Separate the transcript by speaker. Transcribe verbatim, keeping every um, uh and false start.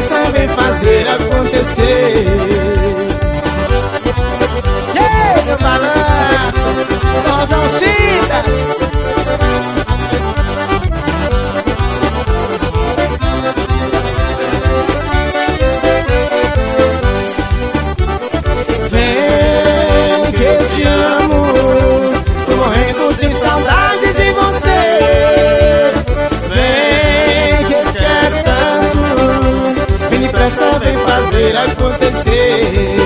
Speaker 1: depressa vem fazer acontecer. Yeah, meu balanço, Rosão Citas. Vem que eu te amo, tô morrendo de saudade de você. Vem que eu te quero tanto, vem depressa, vem fazer acontecer.